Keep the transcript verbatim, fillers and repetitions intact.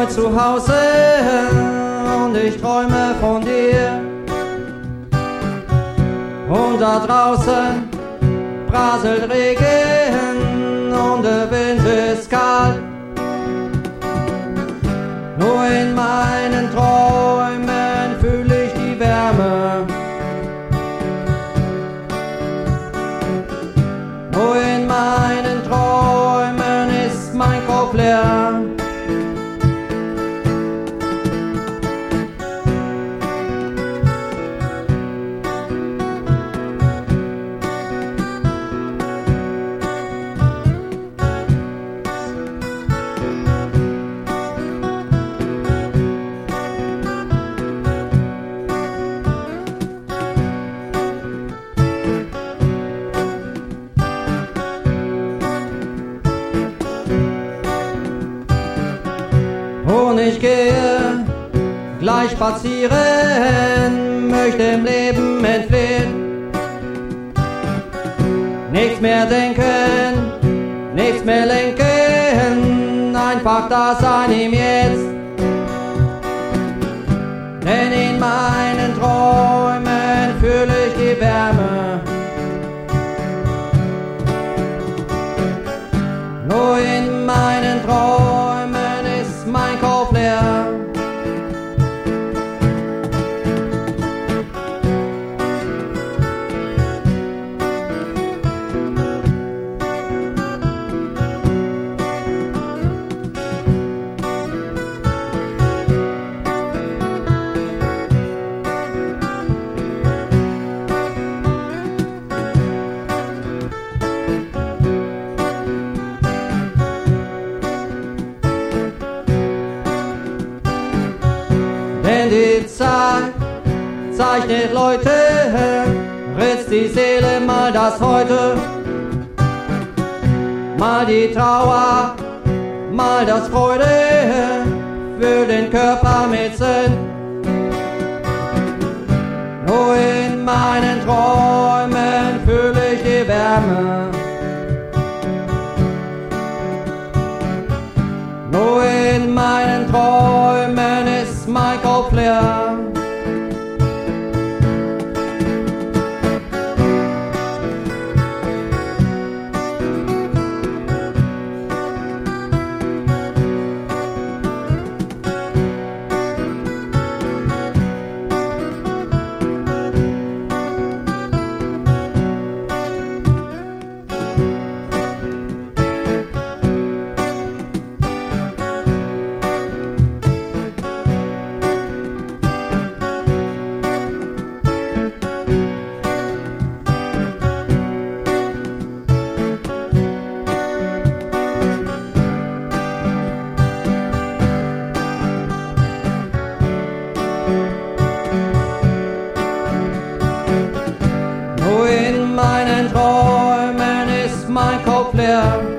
heute zu Hause und ich träume von dir. Und da draußen prasselt Regen und der Wind ist kalt. Nur in meinen Träumen fühle ich die Wärme. Nur in meinen Träumen ist mein Kopf leer. Und ich gehe gleich spazieren, möchte im Leben entfliehen. Nichts mehr denken, nichts mehr lenken, einfach da sein im Jetzt. Denn in meinen Träumen fühle ich die Wärme. Nur in meinen Träumen ist mein Kopf leer. Denn die Zeit zeichnet Leute, ritzt die Seele mal das Heute, mal die Trauer, mal das Freude, für den Körper mit Sinn. Nur in meinen Träumen fühle ich die Wärme. Nur in meinen Träumen ist mein Kopf leer. Nur in meinen Träumen ist mein Kopf leer.